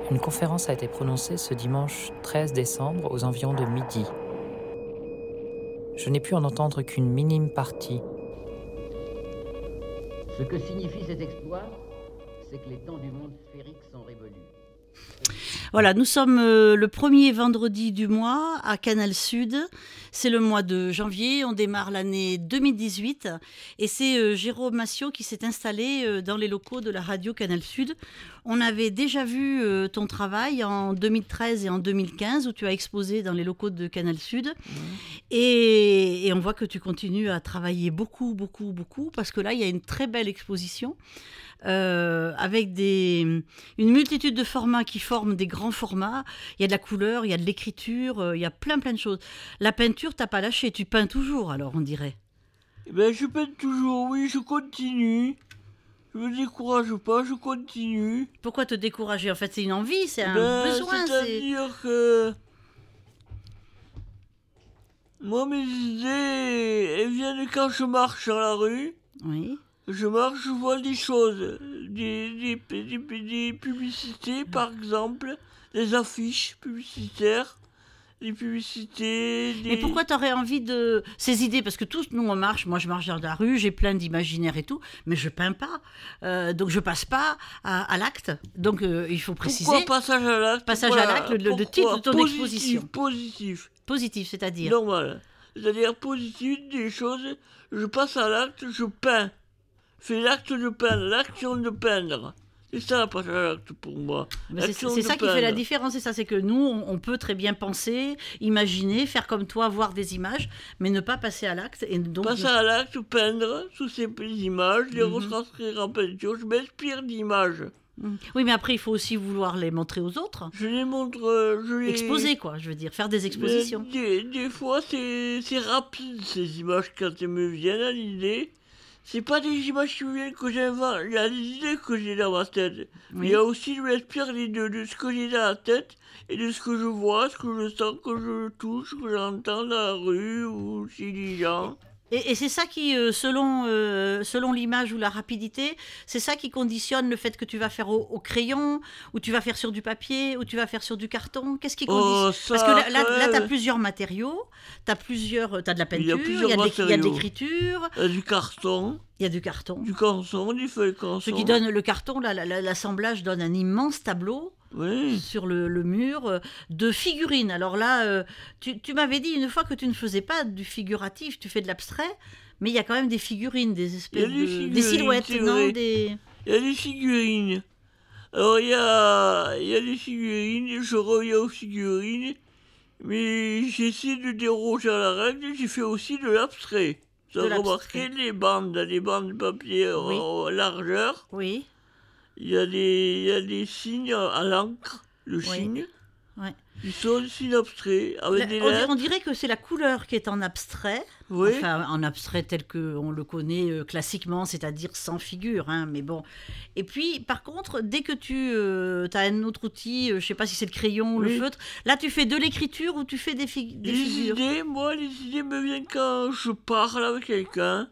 Une conférence a été prononcée ce dimanche 13 décembre aux environs de midi. Je n'ai pu en entendre qu'une minime partie. Ce que signifie cet exploit, c'est que les temps du monde sphérique sont révolus. Voilà, nous sommes le premier vendredi du mois à Canal Sud. C'est le mois de janvier, on démarre l'année 2018 et c'est Jérôme Massiot qui s'est installé dans les locaux de la radio Canal Sud. On avait déjà vu ton travail en 2013 et en 2015 où tu as exposé dans les locaux de Canal Sud. Et on voit que tu continues à travailler beaucoup parce que là, il y a une très belle exposition. Avec une multitude de formats qui forment des grands formats. Il y a de la couleur, il y a de l'écriture, il y a plein de choses. La peinture, t'as pas lâché, tu peins toujours alors, on dirait. Je peins toujours, oui, je continue. Je me décourage pas, je continue. Pourquoi te décourager ? En fait, c'est une envie, c'est un besoin. C'est-à-dire que... Moi, mes idées, elles viennent quand je marche dans la rue. Oui. Je marche, je vois des choses, des publicités par exemple, des affiches publicitaires, des publicités... Mais pourquoi tu aurais envie de ces idées ? Parce que tous, nous, on marche, moi je marche dans la rue, j'ai plein d'imaginaires et tout, mais je peins pas, donc je passe pas à l'acte, donc il faut préciser... Pourquoi passage à l'acte ? Passage à l'acte, le titre de ton exposition. Positif, c'est-à-dire ? Normal, c'est-à-dire positif, des choses, je passe à l'acte, je peins. Fais l'acte de peindre, l'action de peindre. C'est ça, pas l'acte pour moi. C'est ça qui fait la différence, c'est que nous, on peut très bien penser, imaginer, faire comme toi, voir des images, mais ne pas passer à l'acte. Et donc passer à l'acte, peindre sous ces images, les retranscrire en peinture, je m'inspire d'images. Oui, mais après, il faut aussi vouloir les montrer aux autres. Je les montre... Exposer, quoi, je veux dire, faire des expositions. Des fois, c'est rapide, ces images, quand elles me viennent à l'idée. C'est pas des images qui me viennent que j'invente, il y a des idées que j'ai dans ma tête. Oui. Il y a aussi, je m'inspire de ce que j'ai dans la tête et de ce que je vois, ce que je sens, que je touche, que j'entends dans la rue ou chez les gens. Et c'est ça qui, selon l'image ou la rapidité, c'est ça qui conditionne le fait que tu vas faire au crayon, ou tu vas faire sur du papier, ou tu vas faire sur du carton. Qu'est-ce qui conditionne ? Parce que là tu as plusieurs matériaux, t'as de la peinture, il y a de l'écriture. Du carton. Il y a du carton. Du carton, du feuille carton. Ce qui donne le carton, l'assemblage donne un immense tableau. Oui. Sur le mur de figurines. Alors là, tu m'avais dit une fois que tu ne faisais pas du figuratif, tu fais de l'abstrait, mais il y a quand même des figurines, des espèces des silhouettes, non ? Il y a des figurines. Alors il y a des figurines, je reviens aux figurines, mais j'essaie de déroger à la règle, j'ai fait aussi de l'abstrait. Tu as remarqué les bandes de papier en largeur. Oui. Il y a des signes à l'encre, signe. Ouais. Ils sont des signes abstraits. On dirait que c'est la couleur qui est en abstrait. Oui. Enfin, en abstrait tel qu'on le connaît classiquement, c'est-à-dire sans figure. Mais bon. Et puis, par contre, dès que tu as un autre outil, je ne sais pas si c'est le crayon ou le feutre, là, tu fais de l'écriture ou tu fais des figures ? Les idées me viennent quand je parle avec quelqu'un.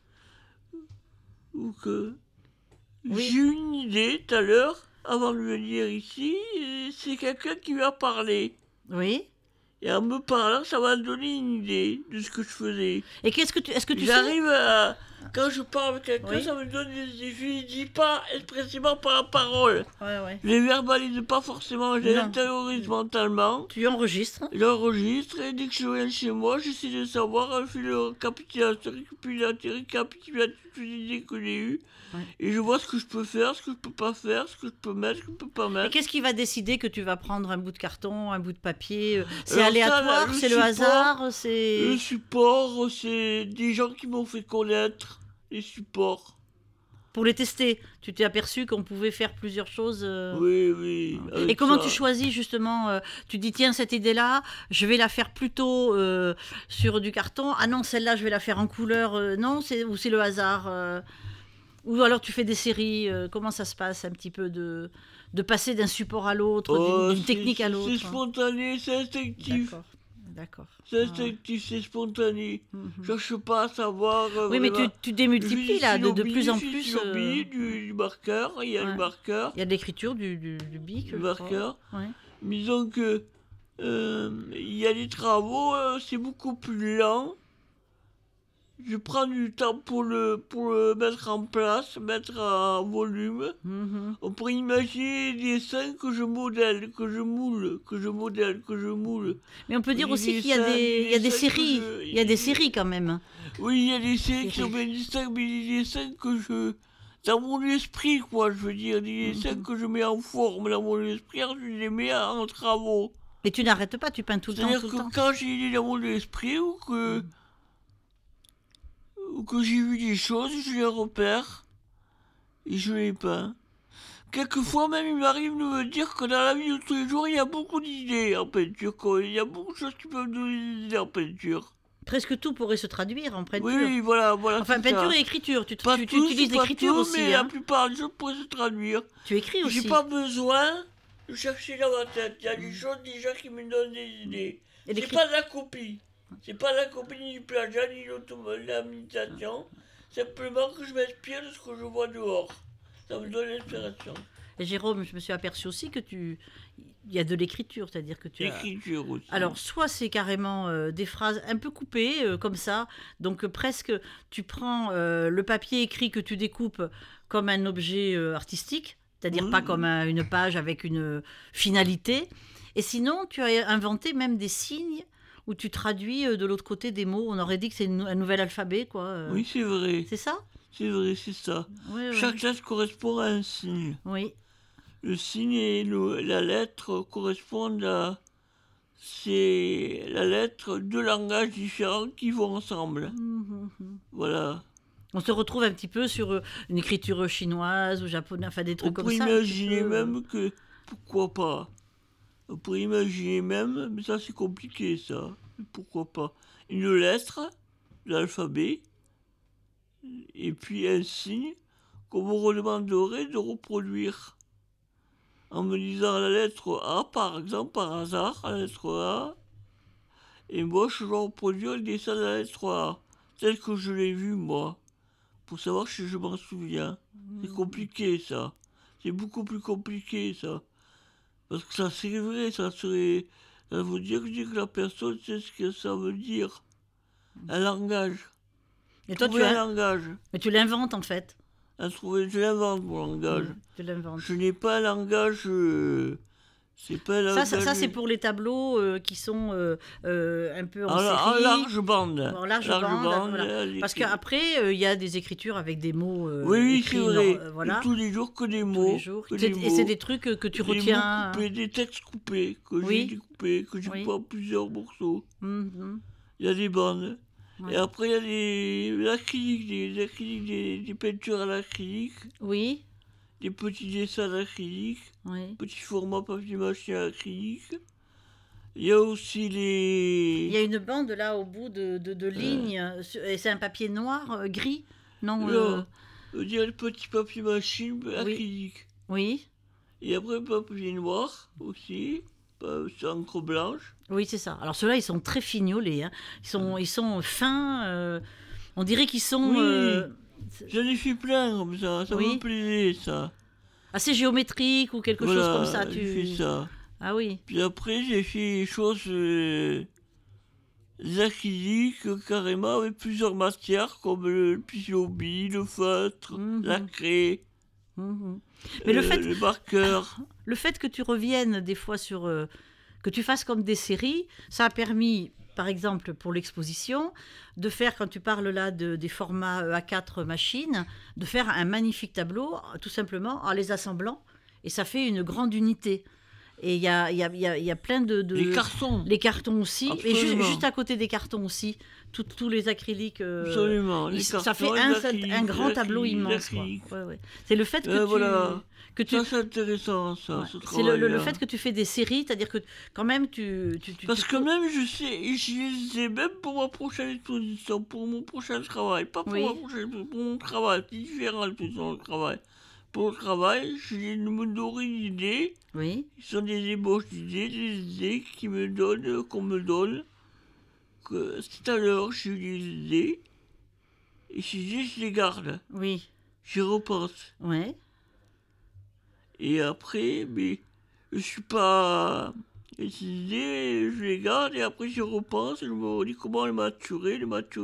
Ou que... Oui. J'ai eu une idée tout à l'heure, avant de venir ici, c'est quelqu'un qui m'a parlé. Oui. Et en me parlant, ça m'a donné une idée de ce que je faisais. Et est-ce que tu J'arrive à... Quand je parle avec quelqu'un, ça me donne des idées. Je ne dis pas expressément par la parole. Ouais. Je ne les verbalise pas forcément, je les intériorise mentalement. Tu enregistres ? J'enregistre et dès que je viens chez moi, j'essaie de savoir, je fais le récapitulatif des idées que j'ai eues. Ouais. Et je vois ce que je peux faire, ce que je peux pas faire, ce que je peux mettre, ce que je peux pas mettre. Et qu'est-ce qui va décider que tu vas prendre un bout de carton, un bout de papier ? C'est aléatoire, c'est le hasard, c'est... Le support, c'est des gens qui m'ont fait connaître les supports. Pour les tester, tu t'es aperçu qu'on pouvait faire plusieurs choses. Oui. Et comment tu choisis justement tu dis tiens, cette idée-là, je vais la faire plutôt sur du carton. Ah non, celle-là, je vais la faire en couleur. Non, c'est le hasard. Ou alors tu fais des séries. Comment ça se passe un petit peu de passer d'un support à l'autre, d'une technique à l'autre ? C'est spontané, c'est instinctif. D'accord. C'est instinctif, c'est spontané. Je cherche pas à savoir. Oui, mais vraiment. tu démultiplies là de plus en Je suis plus. syllobie, du marqueur, il y a Ouais. le marqueur. Il y a de l'écriture du bic. Le marqueur. Ouais. Disons que il y a des travaux, c'est beaucoup plus lent. Je prends du temps pour le mettre en place, mettre en volume. Mhm. On pourrait imaginer des dessins que je modèle, que je moule. Mais on peut dire Des aussi qu'il y a dessins- il y a des dessins que séries. Il y a des séries quand même. Oui, il y a des séries qui Séries. sont bien distinctes, mais des dessins que je... Dans mon esprit, quoi, je veux dire. Des dessins que je mets en forme dans mon esprit, je les mets en travaux. Et tu n'arrêtes pas, tu peins tout le temps, C'est-à-dire tout le que temps. quand j'ai idée dans mon esprit ou que j'ai vu des choses, je les repère et je les peins. Quelquefois même, il m'arrive de me dire que dans la vie de tous les jours, il y a beaucoup d'idées en peinture. Quoi. Il y a beaucoup de choses qui peuvent donner des idées en peinture. Presque tout pourrait se traduire en peinture. Oui, voilà. Enfin, c'est peinture ça. et écriture. Tu Pas tous, utilises pas l'écriture tout, aussi. mais Hein. la plupart des choses pourraient se traduire. Tu écris aussi. J'ai pas besoin de chercher dans ma tête. Il y a des choses déjà qui me donnent des idées. Et C'est pas de la copie. C'est pas de la copie ni du plagiat ni de l'imitation. Simplement que je m'inspire de ce que je vois dehors. Ça me donne l'inspiration. Et Jérôme, je me suis aperçu aussi que il y a de l'écriture, c'est-à-dire que tu as... L'écriture aussi. Alors, soit c'est carrément des phrases un peu coupées, comme ça, donc presque tu prends le papier écrit que tu découpes comme un objet artistique, c'est-à-dire pas comme une page avec une finalité, et sinon tu as inventé même des signes où tu traduis de l'autre côté des mots, on aurait dit que c'est un nouvel alphabet, quoi. Oui, c'est vrai. C'est ça? C'est vrai, c'est ça. Oui, oui. Chaque lettre correspond à un signe. Oui. Le signe et la lettre correspondent à... C'est la lettre, deux langages différents qui vont ensemble. Voilà. On se retrouve un petit peu sur une écriture chinoise ou japonaise, enfin des On trucs comme pourrait ça. imaginer même que... Pourquoi pas? On pourrait imaginer même, mais ça c'est compliqué ça. Pourquoi pas? Une lettre, l'alphabet, et puis un signe qu'on me redemanderait de reproduire. En me disant la lettre A, par exemple, par hasard, la lettre A, et moi je dois reproduire le dessin de la lettre A, tel que je l'ai vu moi, pour savoir si je m'en souviens. C'est compliqué ça. C'est beaucoup plus compliqué ça. Parce que ça c'est vrai, ça veut dire que la personne sait ce que ça veut dire. Un langage. Et toi, Trouver un langage. Mais tu l'inventes en fait. Je l'invente mon langage. Tu l'inventes. Je n'ai pas un langage. C'est pas un langage. Ça c'est pour les tableaux qui sont un peu en en série. large bande. En large bande, voilà. Parce qu'après, il y a des écritures avec des mots. Oui, écrits, c'est vrai. voilà. Tous les jours que des Tous mots. les jours. Que des Et c'est des trucs que tu mots retiens. coupés, des textes coupés, que Oui. j'ai découpés, que j'ai Oui. coupés en plusieurs morceaux. Mhm. Il y a des bandes. Ouais. Et après, il y a l'acrylique, des peintures à l'acrylique, Oui. des petits dessins à l'acrylique, Oui. petits formats papier mâché à l'acrylique. Il y a aussi Il y les... a une bande là au bout de lignes. Et c'est un papier noir, gris. Non. Je veux dire les petits papiers mâché acrylique. Oui. Et après, papier noir aussi, c'est encre blanche. Oui, c'est ça. Alors ceux-là, ils sont très fignolés. Hein. Ils sont fins. On dirait qu'ils sont Oui. J'en ai fait plein comme ça Oui. me plaisait ça. assez géométriques ou quelque chose comme ça. J'ai fait ça. Ah oui. Puis après, j'ai fait des choses acryliques carrément avec plusieurs matières comme le pixobi, le feutre, la craie, Mhm. Mais le marqueur. Le fait que tu reviennes des fois sur... que tu fasses comme des séries, ça a permis, par exemple, pour l'exposition, de faire, quand tu parles là des formats A4 machines, de faire un magnifique tableau, tout simplement, en les assemblant. Et ça fait une grande unité. Et il y a plein de... Les cartons. Les cartons aussi. Absolument. Et juste à côté des cartons aussi, tous les acryliques... Absolument. Les ça cartons, fait les un grand acryliques, tableau les immense. Quoi. acryliques. Ouais, ouais. C'est le fait que voilà. que tu... Ça, c'est intéressant, ça, Ouais. ce C'est travail. le fait que tu fais des séries, c'est-à-dire que quand même Parce que même, je sais, même pour ma prochaine exposition, pour mon prochain travail, pas pour Oui. ma prochaine exposition, pour mon travail, c'est différent l'exposition du travail. Pour le travail, j'ai me donné une idée, Oui. ce sont des ébauches d'idées, des idées qu'on me donne, tout à l'heure, j'ai eu des idées. Et ces idées, je les garde. Oui. J'y repense. Ouais. Et après, mais je suis pas... Et ces idées, je les garde et après j'y repense et je me dis comment le maturer,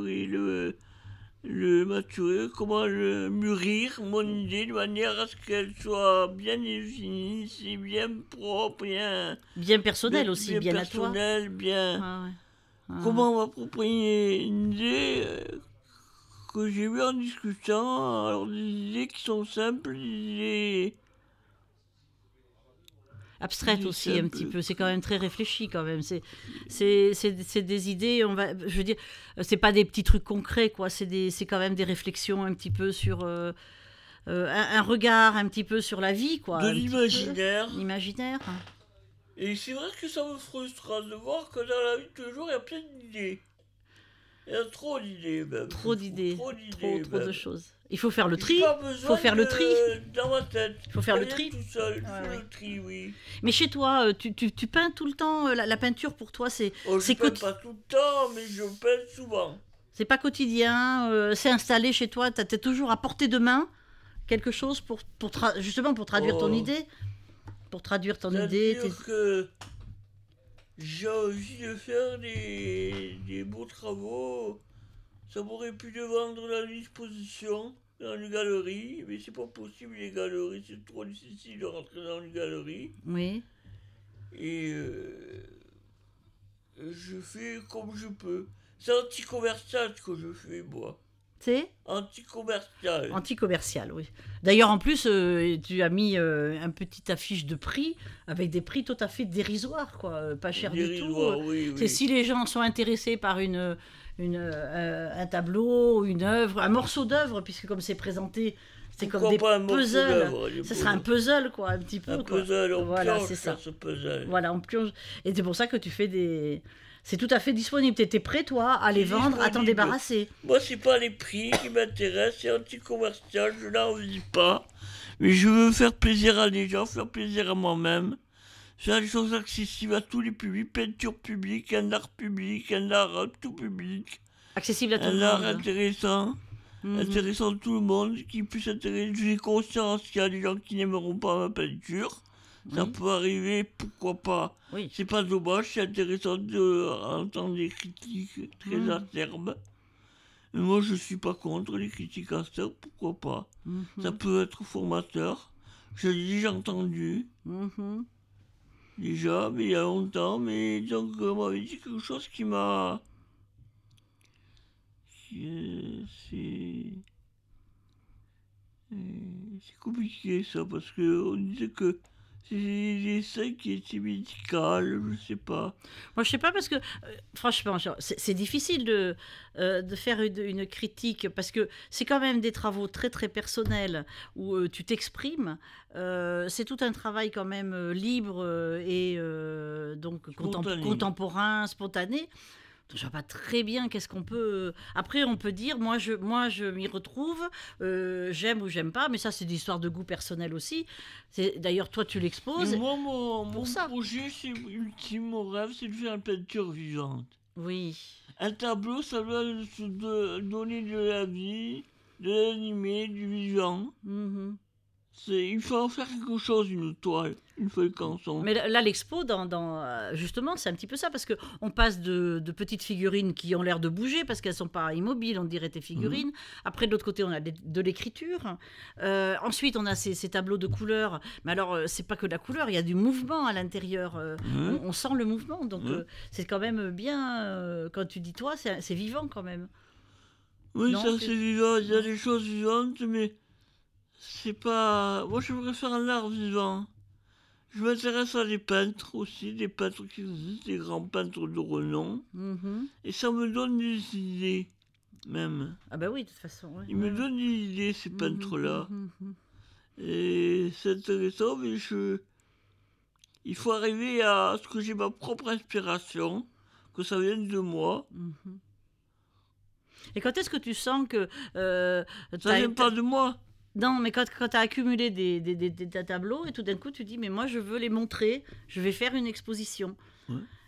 comment le mûrir, mon idée, de manière à ce qu'elle soit bien définie, c'est bien propre, Bien personnel aussi, bien à toi. personnel, bien... Ah ouais. Ah. Comment m'approprier une idée que j'ai eue en discutant, alors des idées qui sont simples, des idées... Abstraite Des aussi un simples. petit peu, c'est quand même très réfléchi quand même. C'est des idées, je veux dire, c'est pas des petits trucs concrets quoi. C'est quand même des réflexions un petit peu sur un regard un petit peu sur la vie quoi. De un petit peu. l'imaginaire. L'imaginaire. Et c'est vrai que ça me frustre de voir que dans la vie de tous les jours, il y a plein d'idées. Il y a trop d'idées même. Trop d'idées, Trop trop même. de choses. Il faut faire le J'ai tri. pas Il besoin faut faire le tri. Dans ma tête. Il faut faire le Ça tri. vient tout seul. Je Ouais, fais ouais. le tri, oui. Mais chez toi, tu peins tout le temps. La peinture pour toi, c'est Oh, je c'est peins pas tout le temps, mais je peins souvent. c'est pas quotidien. C'est installé chez toi. T'as toujours à portée de main quelque chose justement pour traduire ton Oh. idée. Pour traduire ton idée. C'est-à-dire que j'ai envie de faire des beaux travaux. Ça m'aurait pu de vendre dans l'exposition, dans une galerie, mais c'est pas possible les galeries, c'est trop difficile de rentrer dans une galerie. Oui. Et je fais comme je peux. C'est anti-commercial ce que je fais, moi. C'est Anti-commercial. anti-commercial, oui. D'ailleurs, en plus, tu as mis un petit affiche de prix avec des prix tout à fait dérisoires, quoi. Pas cher du tout. Dérisoire, oui, C'est oui. si les gens sont intéressés par un tableau, une œuvre, un morceau d'œuvre, puisque comme c'est présenté, c'est comme Pourquoi des pas un morceau puzzles. d'œuvre, Ça sera un puzzle, quoi, un petit peu. Un quoi. puzzle, on Voilà, pioche c'est ça. sur ce puzzle. Voilà, on plonge. Et c'est pour ça que tu fais des. C'est tout à fait disponible. Tu étais prêt, toi, à les C'est vendre, à t'en disponible. débarrasser. Moi, c'est pas les prix qui m'intéressent, c'est anti-commercial, je n'en vis pas. Mais je veux faire plaisir à des gens, faire plaisir à moi-même. Faire des choses accessibles à tous les publics, peinture publique, un art tout public, Accessible à tout un le art monde. intéressant, Mhm. intéressant de tout le monde, qui puisse intéresser. J'ai conscience qu'il y a des gens qui n'aimeront pas ma peinture. Ça Oui. peut arriver, pourquoi pas. Oui. C'est pas dommage, c'est intéressant d'entendre des critiques très Mhm. acerbes. Mais moi, je suis pas contre les critiques acerbes, pourquoi pas. Mhm. Ça peut être formateur. Je l'ai déjà entendu, Mhm. déjà, mais il y a longtemps. Mais donc, on m'avait dit quelque chose qui m'a... C'est compliqué, ça, parce qu'on disait que c'est des essais qui étaient médicales, je sais pas. Moi, je sais pas parce que, franchement, c'est difficile de faire une critique parce que c'est quand même des travaux très très personnels où tu t'exprimes. C'est tout un travail quand même libre et donc Spontané. contemporain, spontané. Donc, je vois pas très bien qu'est-ce qu'on peut. Après, on peut dire, moi, je m'y retrouve, j'aime ou j'aime pas, mais ça, c'est des histoires de goût personnel aussi. D'ailleurs, toi, tu l'exposes. Mais moi, mon ça. projet, c'est ultime, mon rêve, c'est de faire une peinture vivante. Oui. Un tableau, ça doit donner de la vie, de l'animé, du vivant. Mhm. Il faut en faire quelque chose, une toile, une feuille canson. Mais là, l'expo, justement, c'est un petit peu ça, parce qu'on passe de petites figurines qui ont l'air de bouger, parce qu'elles ne sont pas immobiles, on dirait des figurines. Après, de l'autre côté, on a de l'écriture. Ensuite, on a ces tableaux de couleurs. Mais alors, c'est pas que de la couleur, il y a du mouvement à l'intérieur. On sent le mouvement, donc c'est quand même bien, quand tu dis toi, c'est vivant quand même. Oui, Non, ça c'est vivant, il y a des choses vivantes, mais c'est pas... Moi, je voudrais faire un art vivant. Je m'intéresse à des peintres aussi, des peintres qui existent, des grands peintres de renom. Mhm. Et ça me donne des idées, même. Ah bah oui, de toute façon. Ouais. Ils me donnent des idées, ces peintres-là. Mhm. Et c'est intéressant, mais il faut arriver à ce que j'ai ma propre inspiration, que ça vienne de moi. Mhm. Et quand est-ce que tu sens que... Ça vient pas de moi. Non, mais quand tu as accumulé des tableaux et tout d'un coup tu dis mais moi je veux les montrer, je vais faire une exposition. Ouais.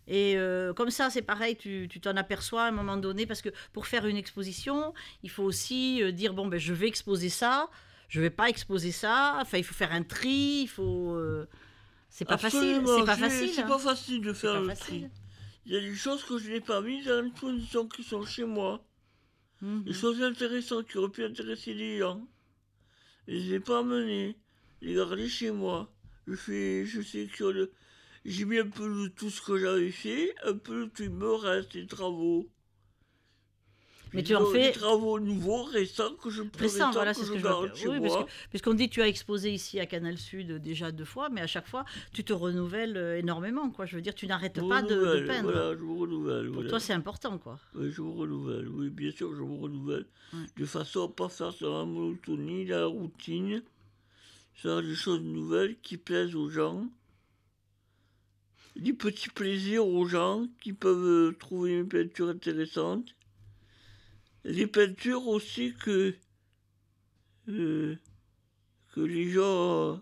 Et comme ça, c'est pareil, tu t'en aperçois à un moment donné, parce que pour faire une exposition, il faut aussi dire, bon, ben, je vais exposer ça, je vais pas exposer ça, enfin, il faut faire un tri, il faut... c'est pas facile, Absolument, c'est pas facile. C'est hein. pas facile de C'est faire pas le facile. tri. Il y a des choses que je n'ai pas mises dans l'exposition qui sont chez moi. Mhm. Des choses intéressantes qui auraient pu intéresser les gens. Et je ne les ai pas amenées. Je les gardées chez moi. Je sais que j'ai mis un peu de tout ce que j'avais fait, un peu de tout, il me reste des travaux. Mais tu en fais... Des travaux nouveaux, récents, que je voilà, c'est ce que je garde vois. chez Oui, moi. puisqu'on dit que tu as exposé ici à Canal Sud déjà 2 fois, mais à chaque fois, tu te renouvelles énormément, quoi. Je veux dire, tu n'arrêtes pas de peindre. Voilà, je me renouvelle. Pour voilà. toi, c'est important, quoi. Oui, je me renouvelle. Oui, bien sûr, je me renouvelle. Ouais. De façon à ne pas faire dans la monotonie, la routine. Faire des choses nouvelles qui plaisent aux gens. Des petits plaisirs aux gens qui peuvent trouver une peinture intéressante. Des peintures aussi que les gens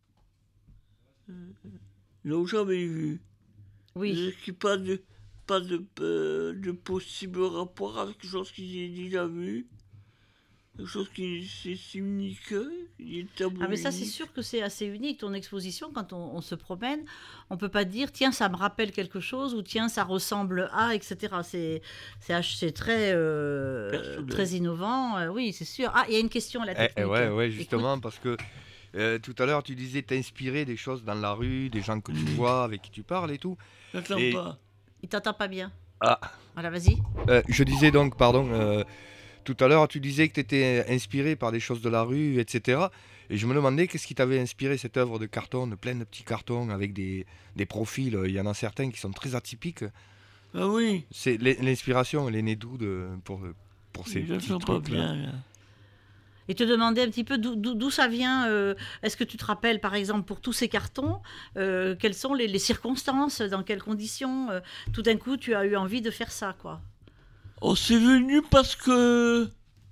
n'ont jamais vues. Oui. Qui pas de possible rapport avec quelque chose qu'ils aient déjà vu. Quelque chose qui c'est unique. Ah, mais ça, c'est sûr que c'est assez unique. Ton exposition, quand on se promène, on peut pas dire, tiens, ça me rappelle quelque chose, ou tiens, ça ressemble à, etc. C'est très, très innovant. Oui, c'est sûr. Ah, il y a une question à la technique. Ouais, justement, parce que tout à l'heure, tu disais t'inspirer des choses dans la rue, des gens que tu vois, avec qui tu parles et tout. J'entends pas. Il t'entend pas bien. Ah. Voilà, vas-y. Je disais donc, pardon, tout à l'heure, tu disais que tu étais inspiré par des choses de la rue, etc. Et je me demandais qu'est-ce qui t'avait inspiré cette œuvre de carton, de plein de petits cartons avec des profils. Il y en a certains qui sont très atypiques. Ah oui. C'est l'inspiration, elle est née d'où pour ces petits trucs pas bien, là. Et te demander un petit peu d'où ça vient. Est-ce que tu te rappelles, par exemple, pour tous ces cartons, quelles sont les circonstances, dans quelles conditions, tout d'un coup, tu as eu envie de faire ça, quoi. Oh, c'est venu parce que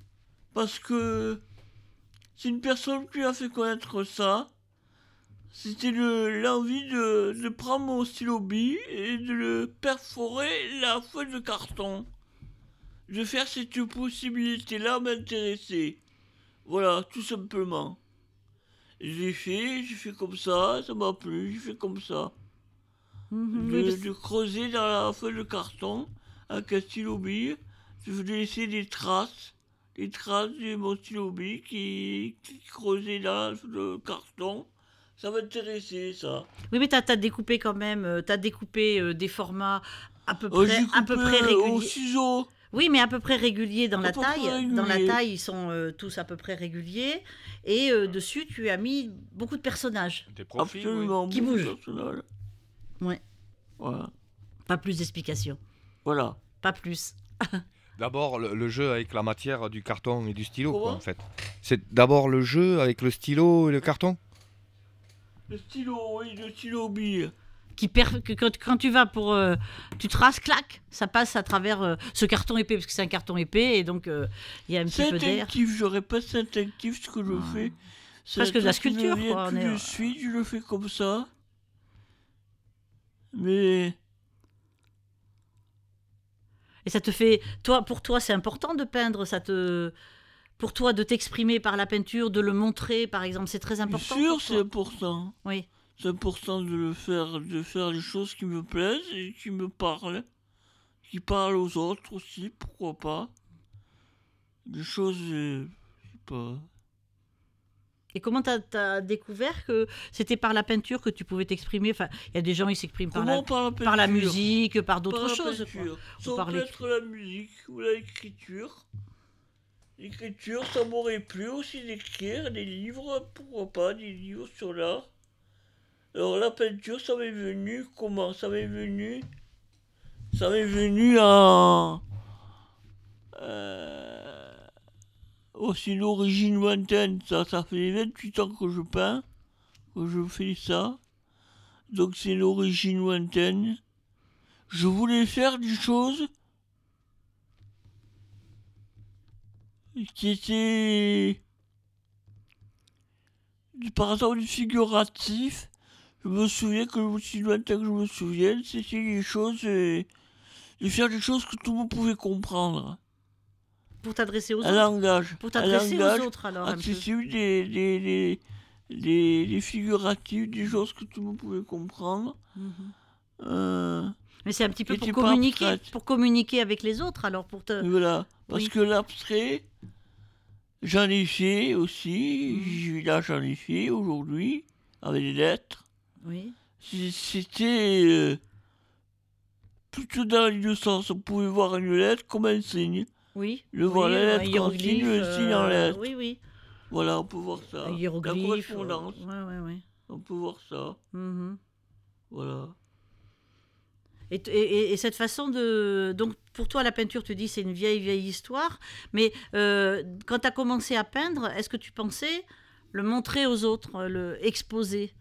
c'est une personne qui a fait connaître ça. C'était l'envie de prendre mon stylo bille et de le perforer la feuille de carton. De faire cette possibilité-là m'intéresser. Voilà, tout simplement. J'ai fait comme ça m'a plu, j'ai fait comme ça. De creuser dans la feuille de carton avec un stylo bille, je voulais laisser des traces de mon stylo bille qui creusait dans le carton. Ça m'intéressait, ça. Oui, mais t'as découpé quand même, des formats à peu près réguliers. Au ciseau. Oui, mais à peu près réguliers dans la taille. régulier. Dans la taille, ils sont tous à peu près réguliers. Et dessus, tu as mis beaucoup de personnages. Des profils, absolument, qui bougent. Ouais. Voilà. Pas plus d'explications. Voilà. Pas plus. D'abord, le jeu avec la matière du carton et du stylo, quoi, en fait. C'est d'abord le jeu avec le stylo et le carton. Le stylo bille. Quand tu vas pour... tu traces, clac, ça passe à travers ce carton épais, parce que c'est un carton épais, et donc il y a un petit peu d'air. C'est instinctif, je répète, c'est instinctif ce que je fais. C'est presque de la sculpture, quoi. Je le fais comme ça. Mais... Et ça te fait... Pour toi, c'est important de peindre, pour toi, de t'exprimer par la peinture, de le montrer, par exemple, c'est très important. Bien sûr, c'est important. Oui. C'est important de faire les choses qui me plaisent et qui me parlent. Qui parlent aux autres aussi, pourquoi pas. Des choses, je sais pas... Et comment t'as découvert que c'était par la peinture que tu pouvais t'exprimer? Enfin, il y a des gens, ils s'expriment par la musique, par d'autres choses. Ça peut être la musique ou l'écriture. L'écriture, ça m'aurait plu aussi d'écrire des livres, pourquoi pas, des livres sur l'art. Alors la peinture, ça m'est venu comment? Ça m'est venu en... aussi l'origine lointaine, ça fait 28 ans que je peins, que je fais ça. Donc c'est l'origine lointaine. Je voulais faire des choses qui étaient, par exemple, du figuratif. Je me souviens que aussi lointain que je me souvienne, c'était des choses... de faire des choses que tout le monde pouvait comprendre. Pour t'adresser aux Un autres. langage. Pour t'adresser un langage aux autres, alors. Un peu. accessible, des figuratifs, des choses que tout le monde pouvait comprendre. Mais c'est un petit peu Et pour tu pas communiquer, abstraite. pour communiquer avec les autres, alors pour te. Voilà. Parce Oui. que l'abstrait, j'en ai fait aussi. Là, j'en ai fait aujourd'hui, avec des lettres. Oui. C'était plutôt dans les deux sens. On pouvait voir une lettre comme un signe. Oui. Le voir oui, la lettre un en hiéroglyphe, signe, le signe en lettre. Oui, oui. Voilà, on peut voir ça. Un La hiéroglyphe. correspondance, Ouais. on peut voir ça. Mhm. Voilà. Et cette façon de... Donc, pour toi, la peinture, tu dis, c'est une vieille histoire. Mais quand tu as commencé à peindre, est-ce que tu pensais le montrer aux autres, le exposer?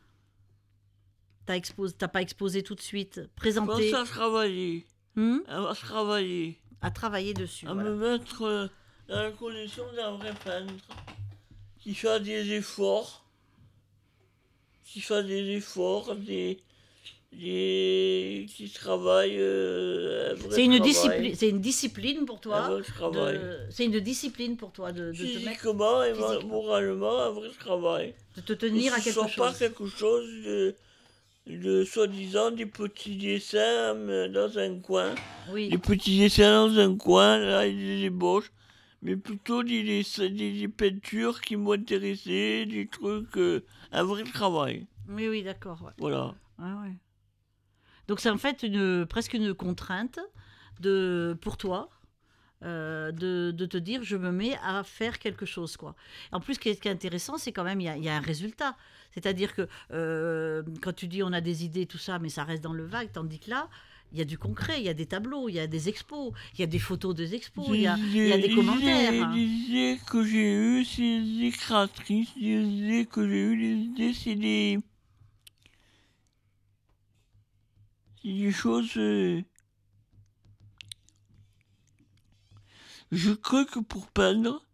T'as pas exposé tout de suite, présenter, Pense à travailler. À travailler. à travailler dessus. À Voilà. me mettre dans la condition d'un vrai peintre. Qui fait des efforts. Qui travaille un vrai C'est une travail. discipline. C'est une discipline pour Un toi. vrai travail. C'est une discipline pour toi de te mettre, Physiquement et physiquement. moralement, un vrai travail. de te tenir à Ce ne quelque soit pas chose. quelque chose de soi-disant des petits dessins dans un coin. Oui. Des petits dessins dans un coin, là, et des ébauches. Mais plutôt des peintures qui m'ont intéressé, des trucs, un vrai travail. Oui, d'accord. Ouais. Voilà. Ouais. Donc c'est en fait presque une contrainte pour toi de te dire je me mets à faire quelque chose, quoi. En plus, ce qui est intéressant, c'est quand même il y a un résultat. C'est-à-dire que quand tu dis on a des idées, tout ça, mais ça reste dans le vague, tandis que là, il y a du concret, il y a des tableaux, il y a des expos, il y a des photos des expos, il y a des commentaires. Les idées que j'ai eues, c'est des idées créatrices, les idées que j'ai eues, les idées, c'est des choses... Je crois que pour peindre,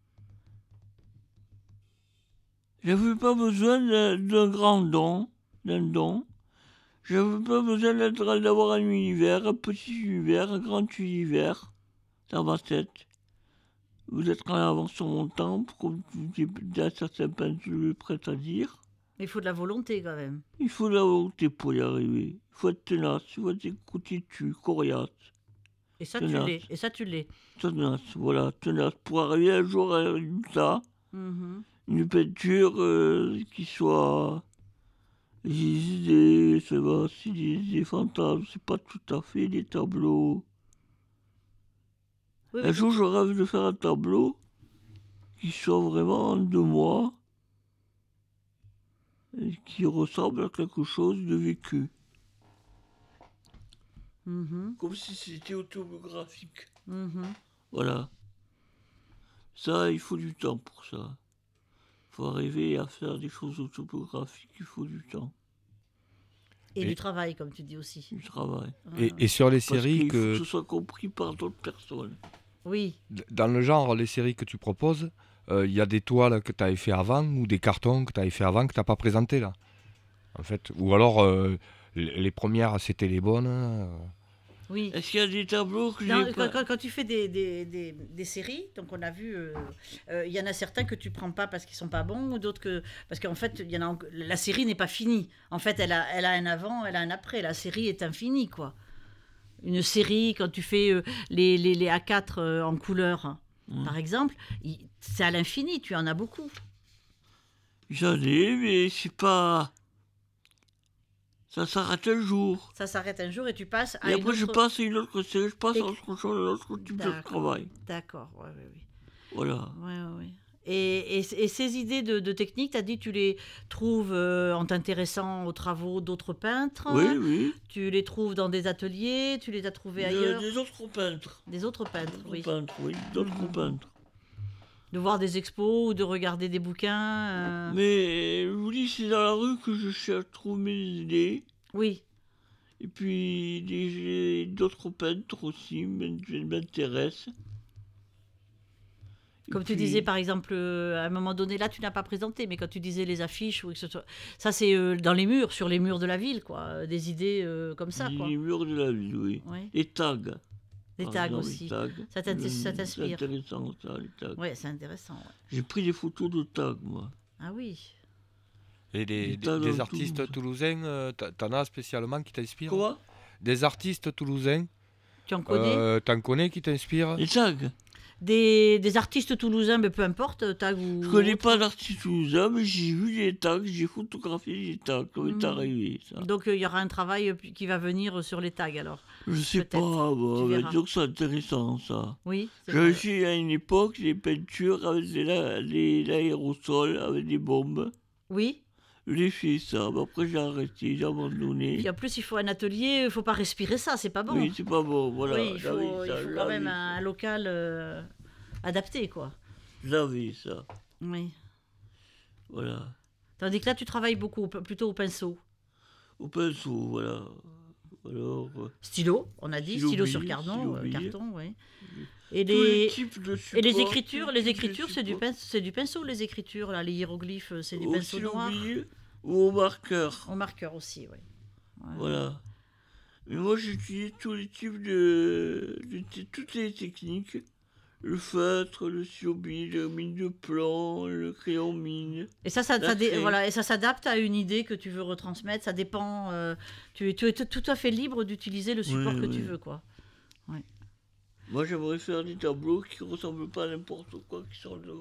j'avais pas besoin d'un grand don, J'avais pas besoin d'avoir un univers, un petit univers, un grand univers dans ma tête. Vous êtes en avance sur mon temps, comme dans certains peintres, je suis prêt à dire. Mais il faut de la volonté quand même. Il faut de la volonté pour y arriver. Il faut être tenace, il faut être écouté-tu, coriace. Et ça, Tenace. tu l'es. Tenace, voilà, tenace. Pour arriver un jour à un résultat, une peinture qui soit des idées, ça va, c'est des fantasmes, c'est pas tout à fait des tableaux. Oui, Un jour, je rêve de faire un tableau qui soit vraiment de moi et qui ressemble à quelque chose de vécu. Comme si c'était autobiographique. Voilà. Ça, il faut du temps pour ça. Il faut arriver à faire des choses autobiographiques, il faut du temps. Et du travail, comme tu dis aussi. Du travail. Et sur les Parce séries qu'il faut que ce soit compris par d'autres personnes. Oui. Dans le genre, les séries que tu proposes, il y a des toiles que tu avais fait avant ou des cartons que tu avais fait avant que tu n'as pas présenté là. En fait. Ou alors, les premières, c'était les bonnes. Oui. Est-ce qu'il y a des tableaux que j'ai pas... Quand tu fais des séries, donc on a vu, il y en a certains que tu prends pas parce qu'ils sont pas bons, ou d'autres que parce qu'en fait, la série n'est pas finie. En fait, elle a un avant, elle a un après. La série est infinie, quoi. Une série, quand tu fais les A4 en couleur, par exemple, c'est à l'infini. Tu en as beaucoup. J'en ai, mais c'est pas... Ça s'arrête un jour. Ça s'arrête un jour et tu passes à Et une après, autre... je passe à une autre série, je passe à autre chose, à l'autre type de travail. D'accord, oui. Voilà. Ouais. Et ces idées de technique, tu as dit tu les trouves en t'intéressant aux travaux d'autres peintres. Oui. Tu les trouves dans des ateliers, tu les as trouvés ailleurs. Des autres peintres. Des autres peintres, oui. D'autres peintres. De voir des expos ou de regarder des bouquins. Mais je vous dis, c'est dans la rue que je cherche à trouver mes idées. Oui. Et puis d'autres peintres aussi m'intéressent. Comme tu disais, par exemple, à un moment donné, là, tu n'as pas présenté, mais quand tu disais les affiches, ou que ce soit... ça, c'est dans les murs, sur les murs de la ville, quoi. Des idées comme ça, quoi. Les murs de la ville, oui. Ouais. Les tags. Les Par tags exemple, aussi. les tags. Ça C'est t'inspire. intéressant, ça, les tags. Oui, c'est intéressant. Ouais. J'ai pris des photos de tags, moi. Ah oui. Et des artistes toulousains, t'en as spécialement qui t'inspirent? Quoi? Des artistes toulousains, Tu en connais t'en connais qui t'inspirent? Les tags. des artistes toulousains, mais peu importe, tag ou... Je connais pas d'artiste toulousain, mais j'ai vu des tags, j'ai photographié des tags, comme c'est Mhm. arrivé, ça. Donc il y aura un travail qui va venir sur les tags, alors. Je sais Peut-être, pas, tu mais verras. disons que c'est intéressant, ça. Oui, c'est J'avais vrai. fait à une époque des peintures avec l'aérosol, avec des bombes. Oui. J'ai fait ça, mais après j'ai arrêté, j'ai abandonné. Puis en plus, il faut un atelier, il faut pas respirer ça, c'est pas bon. Oui, c'est pas bon, voilà. Oui, il j'avais faut ça, quand même j'avais un local adapté, quoi. ça. J'avais ça, Oui. voilà. Tandis que là, tu travailles beaucoup, plutôt au pinceau. Au pinceau, voilà. Alors, Stylo, on a dit, stylo sur bille, carton, stylo bille. carton, oui. Et tous les les, types de et les supports, écritures, tous les les types de écritures, c'est supports. c'est du pinceau, les écritures, là, les hiéroglyphes, c'est du Au pinceau stylo noir. bille ou au marqueur, Au marqueur aussi, oui. Ouais. voilà. Mais moi j'utilise tous les types toutes les techniques. Le feutre, le stylo bille, le mine de plomb, le crayon mine. Et ça, voilà, et ça s'adapte à une idée que tu veux retransmettre. Ça dépend. Tu es tout à fait libre d'utiliser le support Oui, que oui. tu veux, quoi. Moi j'aimerais faire des tableaux qui ressemblent pas à n'importe quoi, qui sont de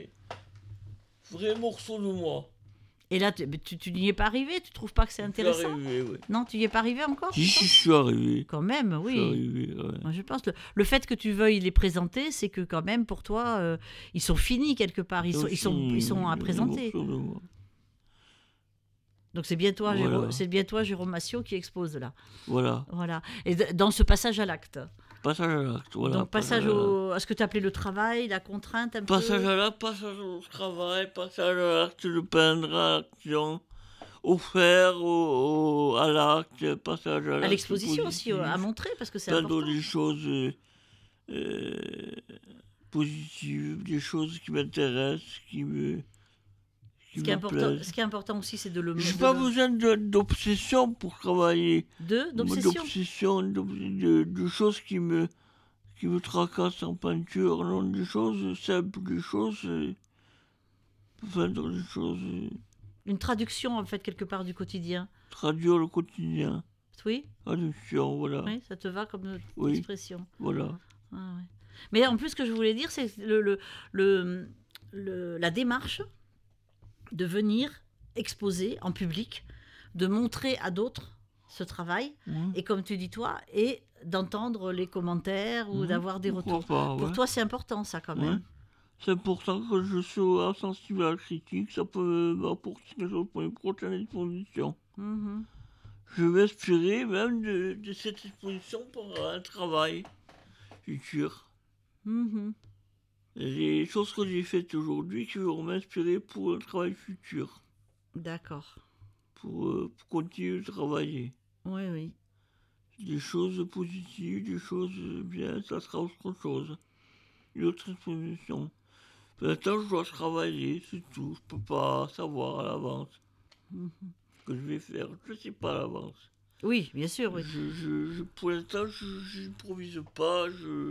vrais morceaux de moi. Et là, tu n'y es pas arrivé. Tu trouves pas que c'est Je suis intéressant? arrivé, ouais. Non, tu n'y es pas arrivé encore. Si, tu si, penses je suis arrivé. Quand même, Je oui. suis arrivé, ouais. Moi, je pense le fait que tu veuilles les présenter, c'est que quand même pour toi, ils sont finis quelque part. Ils sont à présenter. Morceaux de moi. Donc c'est bien toi, Voilà. Jérôme Massiot, qui expose là. Voilà. Voilà. Et dans ce passage à l'acte. Passage à l'acte, voilà. Donc passage à ce que tu appelais le travail, la contrainte un Passage peu. à l'acte, passage au travail, passage à l'acte de peindre, à l'action, au faire, à l'acte, passage à l'acte. À l'exposition aussi, positif, à montrer, parce que c'est peindre important. des choses positives, des choses qui m'intéressent, qui me plaisent. Ce qui est important aussi, c'est de le J'ai pas besoin d'obsession pour travailler. d'obsession. De choses qui me tracassent en peinture. Non, des choses simples, des choses... peindre des choses... Une traduction, en fait, quelque part du quotidien. traduire le quotidien. Oui, Traduction, voilà. oui, ça te va comme Oui. expression. Voilà. Ah, ouais. Mais en plus, ce que je voulais dire, c'est la démarche de venir exposer en public, de montrer à d'autres ce travail, et comme tu dis toi, et d'entendre les commentaires ou d'avoir des Pourquoi retours. pas, Pour ouais. toi, c'est important, ça, quand Ouais. même. C'est important que je sois sensible à la critique. Ça peut m'apporter quelque chose pour une prochaine exposition. Mhm. Je vais m'inspirer même de cette exposition pour un travail futur. Mhm. Les choses que j'ai faites aujourd'hui qui vont m'inspirer pour un travail futur, D'accord. pour continuer de travailler. Oui, oui. Des choses positives, des choses bien, ça sera autre chose. Une autre exposition. Maintenant, je dois travailler, c'est tout. Je peux pas savoir à l'avance ce que je vais faire. Je ne sais pas à l'avance. Oui, bien sûr, oui. Pour l'instant, je n'improvise pas,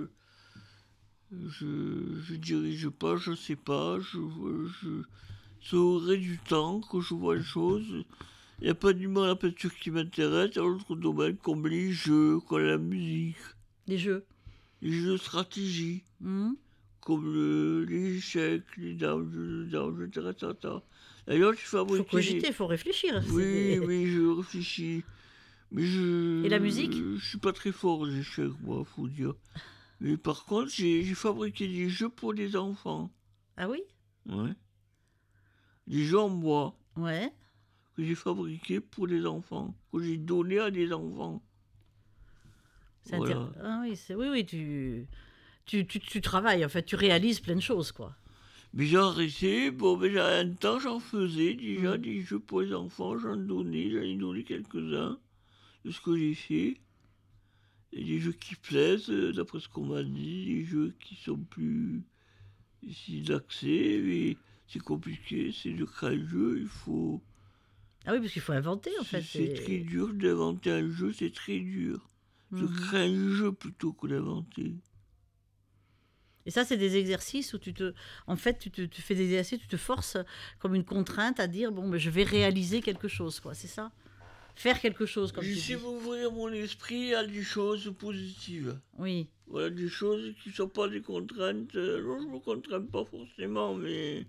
je dirige pas, je sais pas, c'est au gré du temps que je vois les choses. Il n'y a pas uniquement la peinture qui m'intéresse, il y a d'autres domaines comme les jeux, comme la musique, Les jeux. les jeux de stratégie, Mhm. comme les échecs, les dames, j'intéresse à ça. D'ailleurs, je Il faut fabrique. cogiter, il faut réfléchir. Oui, oui, je réfléchis. Mais Et la musique? Je suis pas très fort aux échecs, moi, faut dire. Mais par contre, j'ai fabriqué des jeux pour les enfants. Ah oui? Ouais. Des jeux en bois Ouais. que j'ai fabriqués pour les enfants, que j'ai donnés à des enfants. C'est Voilà. Ah oui, oui, tu travailles, en fait, tu réalises plein de choses, quoi. Mais j'ai arrêté, bon, mais à un temps, j'en faisais déjà des jeux pour les enfants, j'en ai donné quelques-uns de ce que j'ai fait. Et des jeux qui plaisent, d'après ce qu'on m'a dit, des jeux qui sont plus sites d'accès, mais c'est compliqué, c'est de créer un jeu, il faut... Ah oui, parce qu'il faut inventer, en fait. C'est très dur d'inventer un jeu, c'est très dur. De créer un jeu plutôt que d'inventer. Et ça, c'est des exercices où tu fais des exercices, tu te forces comme une contrainte à dire, bon, ben, je vais réaliser quelque chose, quoi, c'est ça? Faire quelque chose, comme tu dis. J'essaie d'ouvrir mon esprit à des choses positives. Oui. Voilà, des choses qui ne sont pas des contraintes. Non, je ne me contrains pas forcément, mais...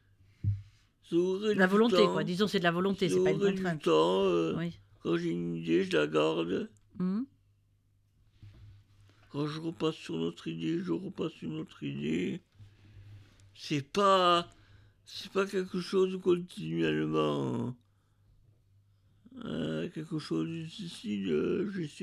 La volonté, quoi. Disons, c'est de la volonté, c'est pas une contrainte. Du temps, oui. Quand j'ai une idée, je la garde. Mmh. Quand je repasse sur notre idée, je repasse sur notre idée. C'est pas quelque chose continuellement. Quelque chose de difficile. J'essaie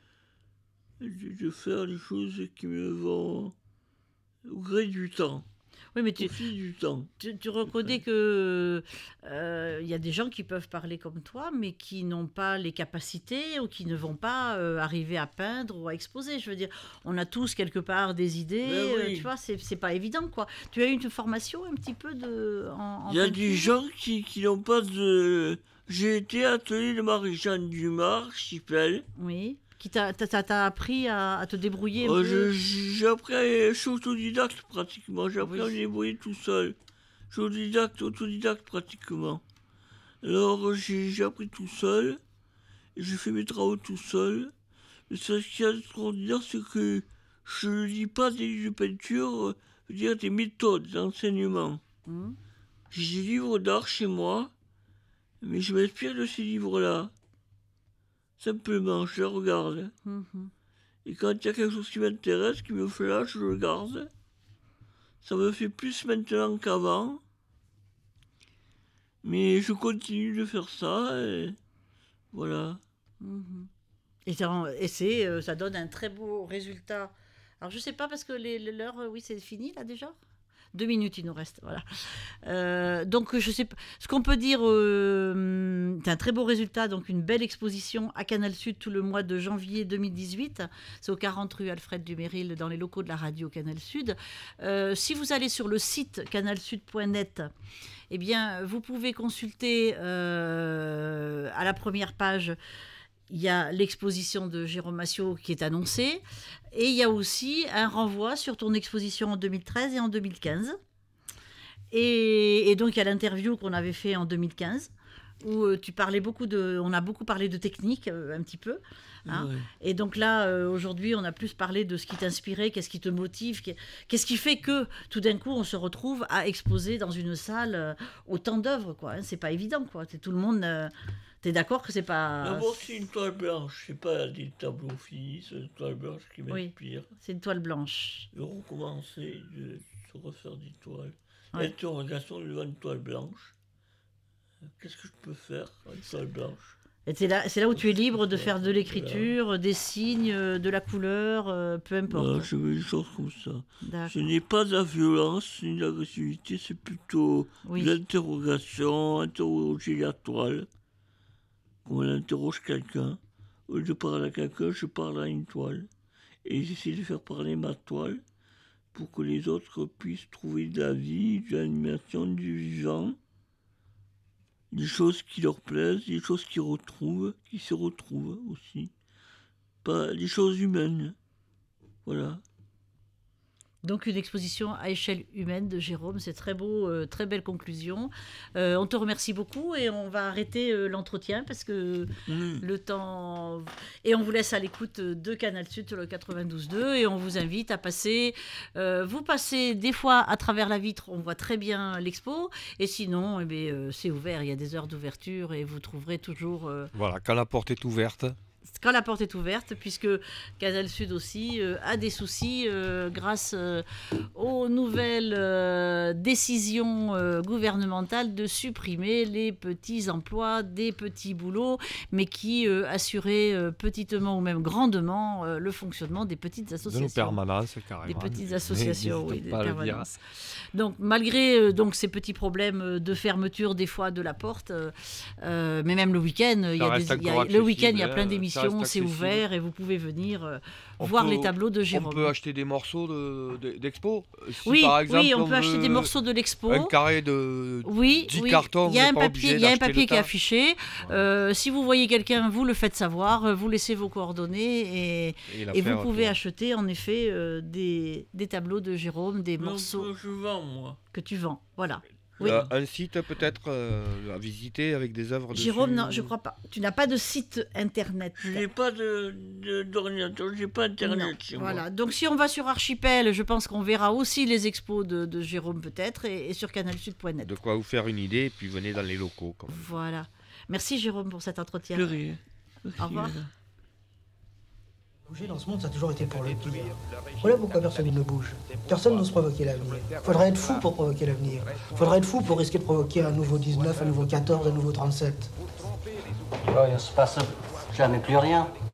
de faire les choses qui me vont au gré du temps. Oui, mais tu reconnais que y a des gens qui peuvent parler comme toi, mais qui n'ont pas les capacités ou qui ne vont pas arriver à peindre ou à exposer. Je veux dire, on a tous quelque part des idées, oui. tu vois, c'est pas évident, quoi. Tu as eu une formation un petit peu en Il y a des gens qui n'ont pas de... J'ai été à l'atelier de Marie-Jeanne Dumas, Archipel. Oui. Qui t'a appris à te débrouiller j'ai appris, je suis autodidacte pratiquement, j'ai appris à me débrouiller tout seul. Je suis autodidacte pratiquement. Alors j'ai appris tout seul, et j'ai fait mes travaux tout seul. Mais ce qui est extraordinaire, c'est que je ne lis pas des livres de peinture, je veux dire des méthodes d'enseignement. J'ai des livres d'art chez moi, mais je m'inspire de ces livres-là. Simplement, je les regarde. Et quand il y a quelque chose qui m'intéresse, qui me flash, je le garde. Ça me fait plus maintenant qu'avant. Mais je continue de faire ça, et voilà. Et ça donne un très beau résultat. Alors, je sais pas, parce que l'heure, oui, c'est fini, là, déjà ? 2 minutes, il nous reste, voilà. Donc, je sais pas. Ce qu'on peut dire, c'est un très beau résultat, donc une belle exposition à Canal Sud tout le mois de janvier 2018. C'est aux 40 rue Alfred Duméril, dans les locaux de la radio Canal Sud. Si vous allez sur le site canalsud.net, eh bien, vous pouvez consulter à la première page. Il y a l'exposition de Jérôme Massiot qui est annoncée, et il y a aussi un renvoi sur ton exposition en 2013 et en 2015. Et donc il y a l'interview qu'on avait fait en 2015, où tu parlais on a beaucoup parlé de technique, un petit peu. Hein. Ouais. Et donc là, aujourd'hui, on a plus parlé de ce qui t'inspirait, qu'est-ce qui te motive, qu'est-ce qui fait que tout d'un coup, on se retrouve à exposer dans une salle autant d'œuvres, quoi. Hein. C'est pas évident, quoi. Tout le monde... T'es d'accord que c'est pas... D'abord, c'est une toile blanche, c'est pas des tableaux finis, c'est une toile blanche qui m'inspire. Oui, c'est une toile blanche. De recommencer, de se refaire des toiles. Ouais. L'interrogation devant une toile blanche. Qu'est-ce que je peux faire avec une toile blanche? Et c'est là où tu es libre de faire de l'écriture, des signes, de la couleur, peu importe. Voilà, je veux des choses comme ça. Ce n'est pas de la violence ni de l'agressivité, c'est plutôt de l'interrogation, interroger la toile. Quand on interroge quelqu'un, au lieu de parler à quelqu'un, je parle à une toile. Et j'essaie de faire parler ma toile pour que les autres puissent trouver de la vie, de l'animation, du vivant, des choses qui leur plaisent, des choses qui se retrouvent aussi. Pas des choses humaines. Voilà. Donc une exposition à échelle humaine de Jérôme, c'est très beau, très belle conclusion. On te remercie beaucoup et on va arrêter l'entretien parce que le temps... Et on vous laisse à l'écoute de Canal Sud sur le 92.2 et on vous invite à passer... vous passez des fois à travers la vitre, on voit très bien l'expo, et sinon, c'est ouvert, il y a des heures d'ouverture et vous trouverez toujours... Voilà, quand la porte est ouverte... Quand la porte est ouverte, puisque Canal Sud aussi a des soucis grâce aux nouvelles décisions gouvernementales de supprimer les petits emplois, des petits boulots, mais qui assuraient petitement ou même grandement le fonctionnement des petites associations. De nos permanences, carrément. Des petites associations, oui, des permanences. Le donc, malgré ces petits problèmes de fermeture des fois de la porte, mais même le week-end, il y a plein d'émissions. l'exposition, c'est accessible. ouvert et vous pouvez venir On voir peut- les tableaux de On Jérôme. peut acheter des morceaux d'expo. Si Oui, par exemple, oui, on peut acheter des veut morceaux de l'expo. Un carré de Oui, 10 oui. cartons, Il y a on un n'est pas papier, obligé il y a un d'acheter papier le qui est tas. affiché. Si vous voyez quelqu'un, vous le faites savoir, vous laissez vos coordonnées et vous l'affaire pouvez tourne. acheter en effet des tableaux de Jérôme, des morceaux Donc, je vends, moi. que tu vends. Voilà. Oui. Un site peut-être à visiter avec des œuvres dessus. Jérôme, non, je crois pas. Tu n'as pas de site internet. Je n'ai pas d'ordinateur, j'ai pas internet Non, chez moi. voilà. Donc si on va sur Archipel, je pense qu'on verra aussi les expos de Jérôme peut-être et sur canalsud.net. De quoi vous faire une idée, et puis venez dans les locaux. Quand même. Voilà. Merci Jérôme pour cet entretien. De rien. Au revoir. Bouger dans ce monde, ça a toujours été pour le pire. Voilà pourquoi personne ne bouge. Personne n'ose provoquer l'avenir. Faudrait être fou pour provoquer l'avenir. Faudrait être fou pour risquer de provoquer un nouveau 19, un nouveau 14, un nouveau 37. Il ne se passe jamais plus rien.